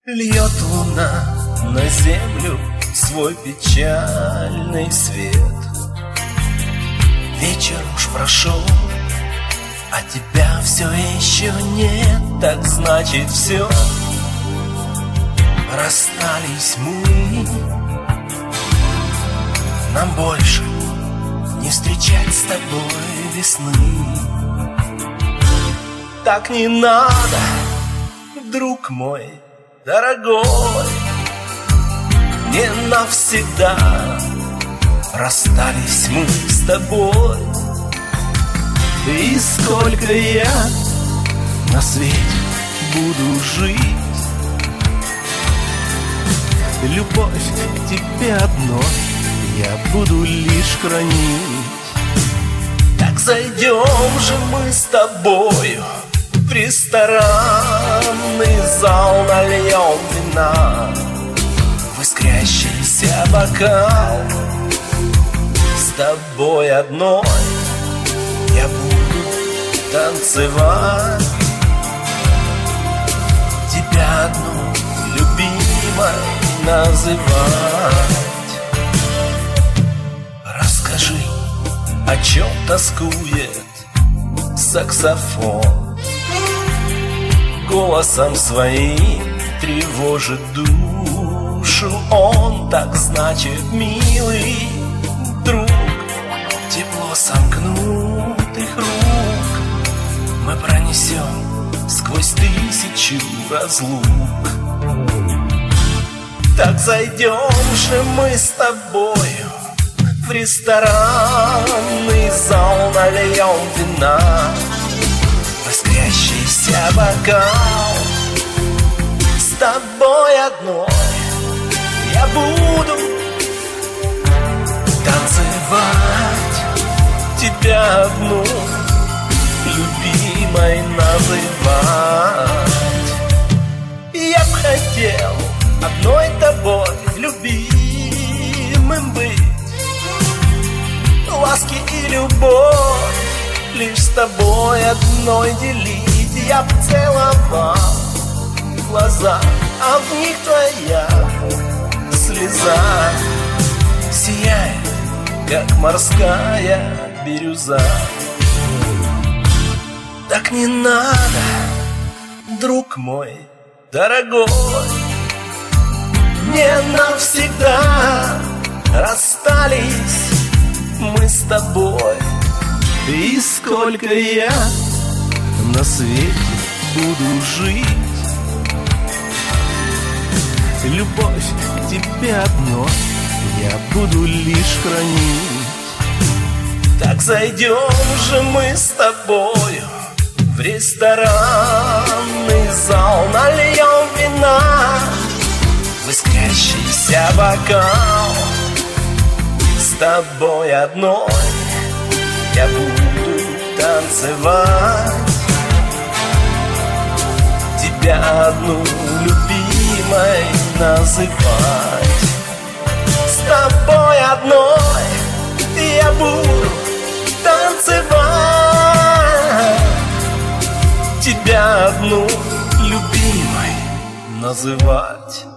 Льет луна на землю свой печальный свет. Вечер уж прошел, а тебя все еще нет. Так значит все, расстались мы. Нам больше не встречать с тобой весны. Так не надо, друг мой дорогой, не навсегда расстались мы с тобой. И сколько я на свете буду жить, любовь к тебе одной я буду лишь хранить. Так зайдем же мы с тобою в ресторанный зал, нальем вина в искрящийся бокал. С тобой одной я буду танцевать, тебя одну любимой называть. Расскажи, о чем тоскует саксофон, голосом своим тревожит душу он. Так значит, милый друг, тепло сомкнутых рук мы пронесем сквозь тысячу разлук. Так зайдем же мы с тобою в ресторанный зал, нальем вина в искрящийся бокал. С тобой одной я буду танцевать, тебя одну любимой называть. Я б хотел одной тобой любимым быть, ласки и любовь лишь с тобой одной делить. Я б целовал глаза, а в них твоя слеза сияет, как морская бирюза. Так не надо, друг мой дорогой, не навсегда расстались мы с тобой. И сколько я на свете буду жить, любовь к тебе одной я буду лишь хранить. Так зайдем же мы с тобою в ресторанный зал, нальем вина в искрящийся бокал. С тобой одной я буду танцевать, тебя одну любимой называть. С тобой одной я буду танцевать, тебя одну любимой называть.